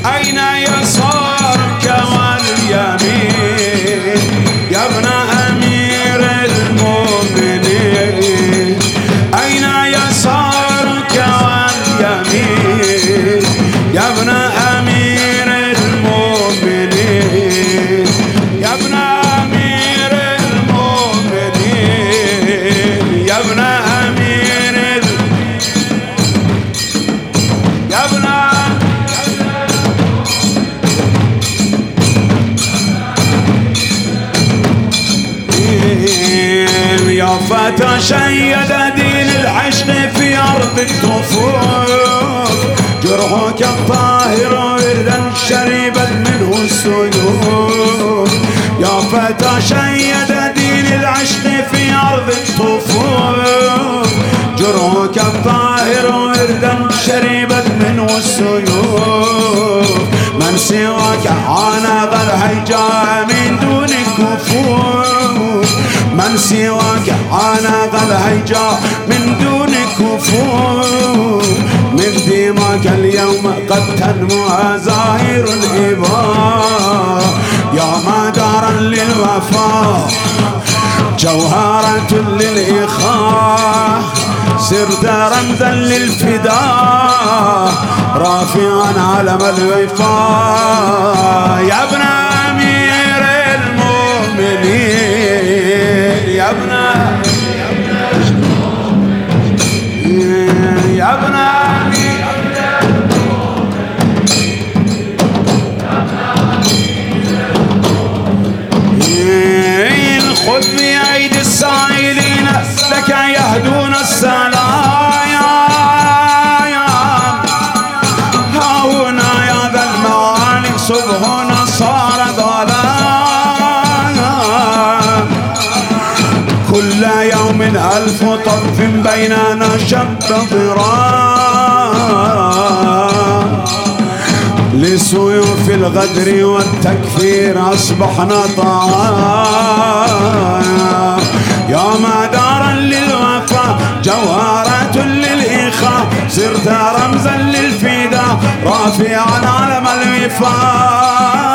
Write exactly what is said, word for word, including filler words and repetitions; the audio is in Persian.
أين يسارك واليمين يا ابن أمير المؤمنين؟ أين يسارك واليمين يا ابن أمير المؤمنين؟ يا ابن أمير المؤمنين يا ابن أمير ال... يا ابن يا فتى شيد دين العشق في أرض الطفوف، جرحك الطاهر وردا شربت منه السيوف. يا فتى شيد دين العشق في أرض الطفوف، جرحك الطاهر وردا شربت منه السيوف. من سواك عانق الهيجاء من دون كفوف، من سواك عانق الهيجاء من دون كفوف. من دماك اليوم قد تنمو زاهر الإباء، يا مدارا للوفاء جوهرة للإخاء. صرت رمزا للفداء رافعا علم الوفاء. يا ابن أمير المؤمنين يا ابن يا ابن أمير المؤمنين. خذ بأيدي السائلين لك يهدون السلايا. ها هنا يا ذا المعالي صبحنا صار ظلايا. كل يوم ألف طرف بيننا شب ضرام. لسيوف الغدر والتكفير أصبحنا طعام. يا مدارا للوفاء جوهرة للإخاء. صرت رمزا للفداء رافعا علم الوفاء.